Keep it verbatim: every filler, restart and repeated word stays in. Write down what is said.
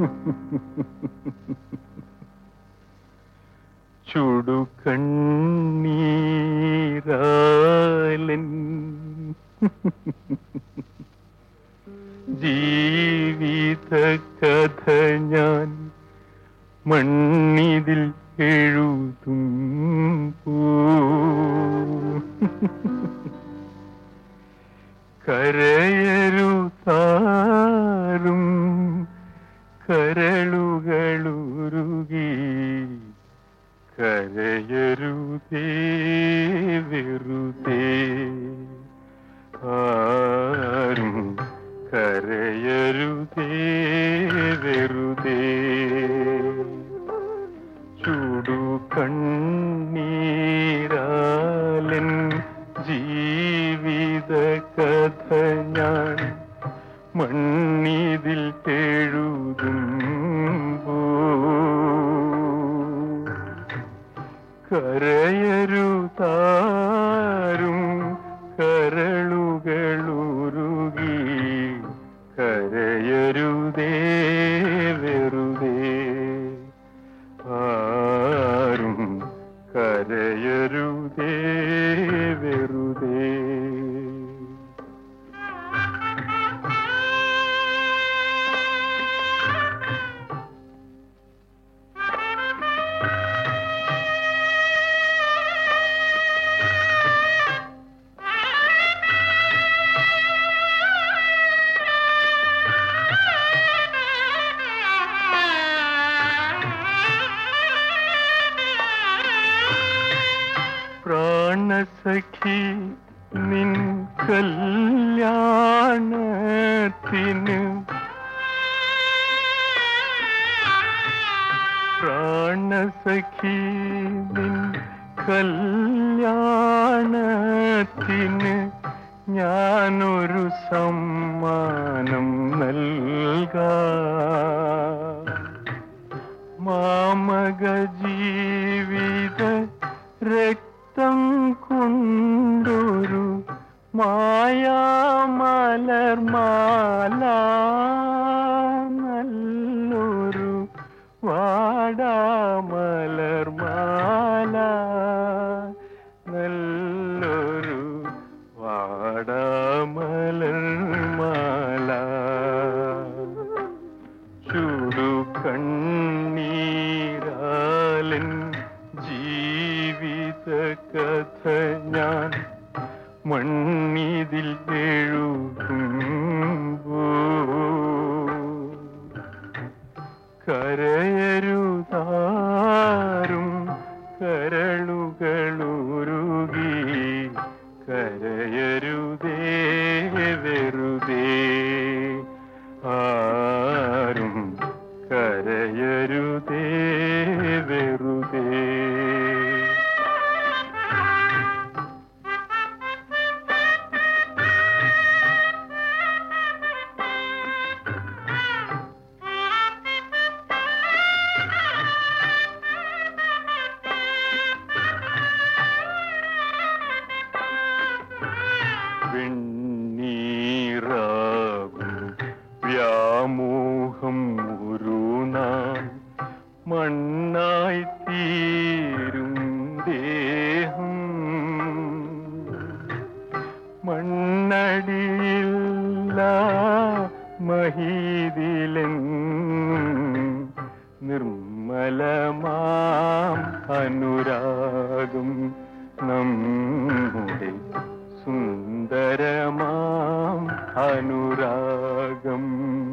ചുടുകണ്ണീരാലൻ ജീവിത കഥ ഞാൻ മണ്ണിതിൽ എഴുതും കരയരുതാരും കരളുകളുരുകി കരയരുതേ വെറുതേ ആരും കരയരുതേ വെറുതേ ചുടുകണ്ണീരാലൻ ജീവിത കഥ ഞാൻ മണ്ണിതിൽ എഴുതുമ്പോ കരയരുതാരും കരളുകളുരുകി കരയരുതേ വെറുതേ ആരും കരയരുതേ വെറുതേ. പ്രാണസഖി നിൻ കല്യാണത്തിന് പ്രാണസഖി നിൻ കല്യാണത്തിന് ഞാനൊരു സമ്മാനം നൽകാം. മാമക ജീവിത രക്തം കൊണ്ടൊരു മായാമലർമാല നല്ലൊരു വാടാമലർമാല നല്ലൊരു വാടാമലർമാല ചുടുകണ്ണീരാലൻ ജീവിത കഥ ഞാൻ മണ്ണിതിൽ എഴുതുമ്പോ കരയരുതാരും കരളുകളുരുകി കരയരുതേ വെറുതേ ആരും കരയരുതേ വെറുതേ. വെണ്ണീറാകും വ്യാമോഹം ഒരു നാൾ മണ്ണായി തീരും ദേഹം മണ്ണടിയില്ല മഹീതിലൻ നിർമ്മലമാം അനുരാഗം നമ്മുടെ സുന്ദരമാം അനുരാഗം.